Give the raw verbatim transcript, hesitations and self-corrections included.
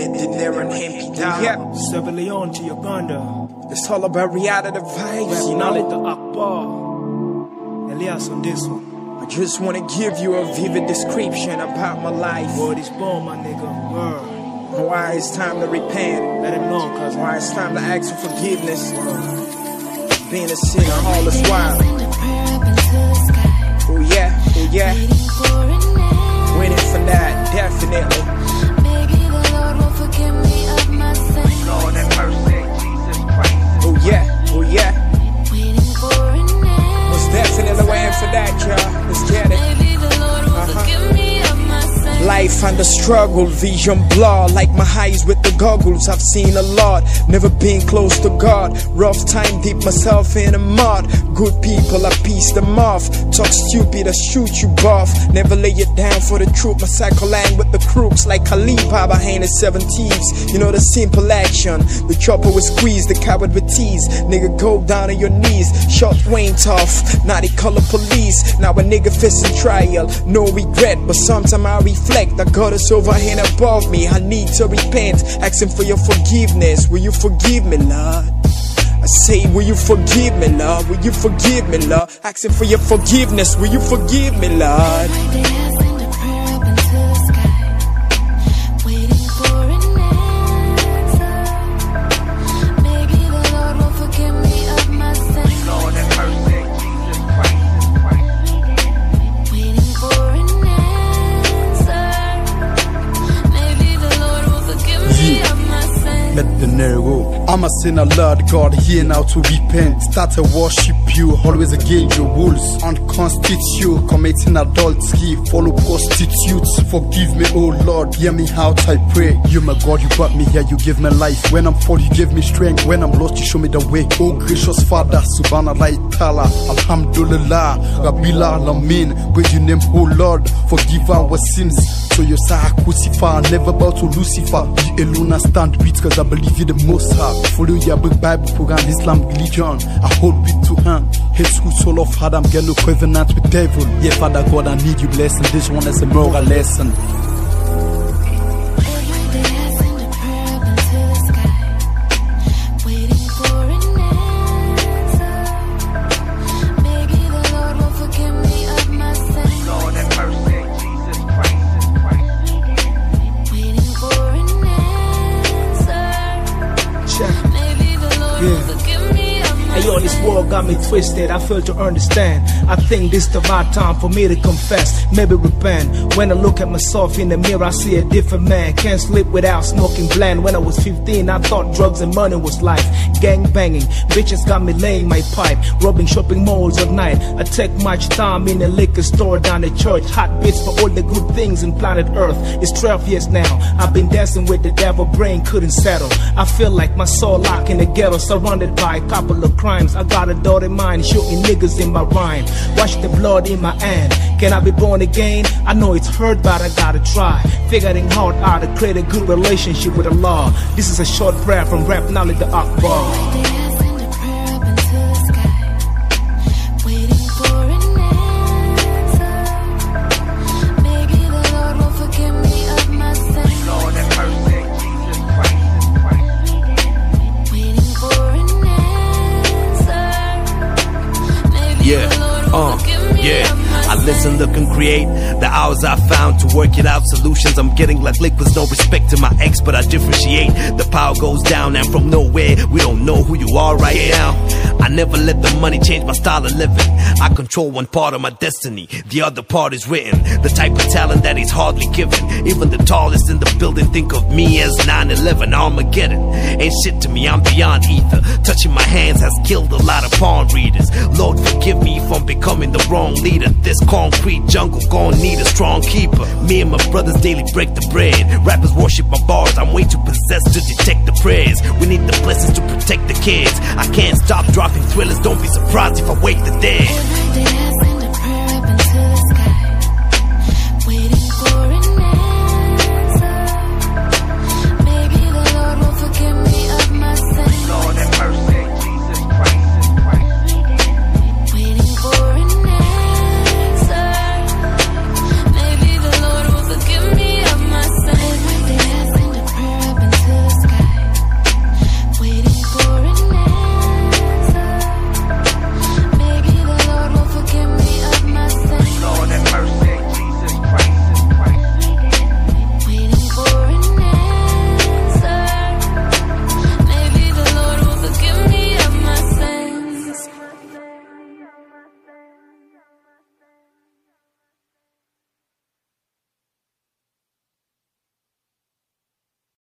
Dinero and Yep, Sierra Leone to Uganda. It's all about reality vibes, you know. The Akbar. Elias on this one. I just want to give you a vivid description about my life. Word is born, my nigga. Word. Why it's time to repent. Let him know, cuz. Why it's time to ask for forgiveness. Being a sinner all this while. Oh yeah, oh yeah. Waiting for that, definitely. Lord have mercy, Jesus Christ. Oh yeah, oh yeah. Was definitely waiting for that, y'all. Let's get it. Uh-huh. Life under struggle, vision blur, like my eyes with the goggles. I've seen a lot, never been close to God. Rough time, deep myself in the mud. Good people, I piece them off. Talk stupid, I shoot you buff. Never lay it down for the truth. My cycle line with the crooks, like Khalid Baba behind the seven thieves. You know the simple action. The chopper will squeeze, the coward with tease. Nigga, go down on your knees. Shot Wayne tough, now they call the police. Now a nigga facing trial, no regret, but sometime I reflect. I got us over and above me. I need to repent, asking for your forgiveness. Will you forgive me, Lord? I say, will you forgive me, Lord? Will you forgive me, Lord? Asking for your forgiveness. Will you forgive me, Lord? I'm a sinner, Lord God, here now to repent. Start to worship you, always again your rules. Unconstitute, committing adultery, follow prostitutes. Forgive me, oh Lord, hear me out, I pray. You my God, you brought me here, you give me life. When I'm fall, you give me strength. When I'm lost, you show me the way. Oh gracious Father, Subhanallah Ta'ala, Alhamdulillah, Rabbil Alamin. Praise your name, oh Lord, forgive our sins. So you say I crucify, never bow to Lucifer. You alone I stand with, cause I believe you the most high. Follow your book, Bible program, Islam religion. I hold with two hands. Hate school, soul of Adam, get no covenant with devil. Yeah, Father God, I need you blessing. This one is a moral lesson. This world got me twisted, I fail to understand. I think this the right time for me to confess, maybe repent. When I look at myself in the mirror, I see a different man. Can't sleep without smoking bland. When I was fifteen, I thought drugs and money was life. Gang banging, bitches got me laying my pipe. Robbing shopping malls at night. I take much time in the liquor store down the church. Hot beats for all the good things in planet Earth. It's twelve years now, I've been dancing with the devil, brain couldn't settle. I feel like my soul locked in the ghetto, surrounded by a couple of crimes. I got a dirty mind, shooting niggas in my rhyme. Watch the blood in my hand. Can I be born again? I know it's hard, but I gotta try. Figuring out how to create a good relationship with Allah. This is a short prayer from Rap Knowledge the Akbar. Yeah, uh, yeah. I listen, look and create the hours I found to work it out. Solutions I'm getting like liquids, no respect to my ex, but I differentiate. The power goes down and from nowhere we don't know who you are right now. I never let the money change my style of living. I control one part of my destiny, the other part is written. The type of talent that is hardly given. Even the tallest in the building think of me as nine eleven Armageddon. Ain't shit to me, I'm beyond ether. Touching my hands has killed a lot of palm readers. Lord forgive me if I'm becoming the wrong leader. This concrete jungle gon' need a strong keeper. Me and my brothers daily break the bread. Rappers worship my bars, I'm way too possessed to detect the prayers. We need the blessings to protect the kids. I can't stop dropping thrillers, don't be surprised if I wake the dead.